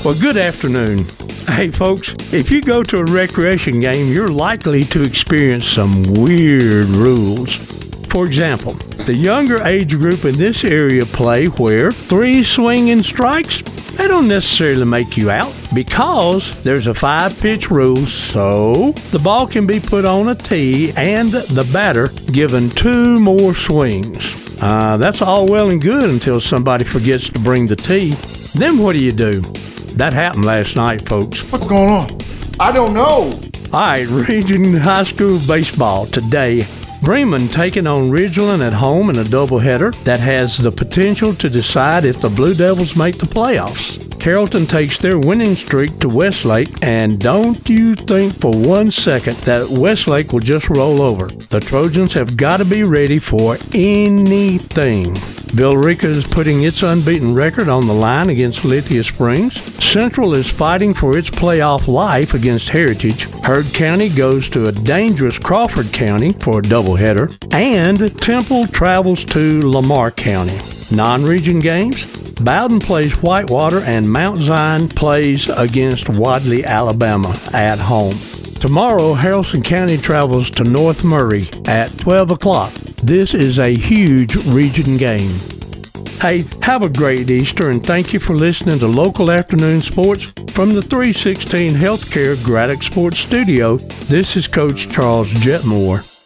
Well, good afternoon. Hey, folks, if you go to a recreation game, you're likely to experience some weird rules. For example, the younger age group in this area play where 3 swinging strikes, they don't necessarily make you out because there's a 5-pitch rule, so the ball can be put on a tee and the batter given 2 more swings. That's all well and good until somebody forgets to bring the tee. Then what do? That happened last night, folks. What's going on? I don't know. All right, Region High School baseball today. Bremen taking on Ridgeland at home in a doubleheader that has the potential to decide if the Blue Devils make the playoffs. Carrollton takes their winning streak to Westlake, and don't you think for 1 second that Westlake will just roll over. The Trojans have got to be ready for anything. Villarica is putting its unbeaten record on the line against Lithia Springs. Central is fighting for its playoff life against Heritage. Heard County goes to a dangerous Crawford County for a doubleheader. And Temple travels to Lamar County. Non-region games, Bowden plays Whitewater and Mount Zion plays against Wadley, Alabama at home. Tomorrow, Haralson County travels to North Murray at 12 o'clock. This is a huge region game. Hey, have a great Easter, and thank you for listening to Local Afternoon Sports from the 316 Healthcare Graddock Sports Studio. This is Coach Charles Jetmore.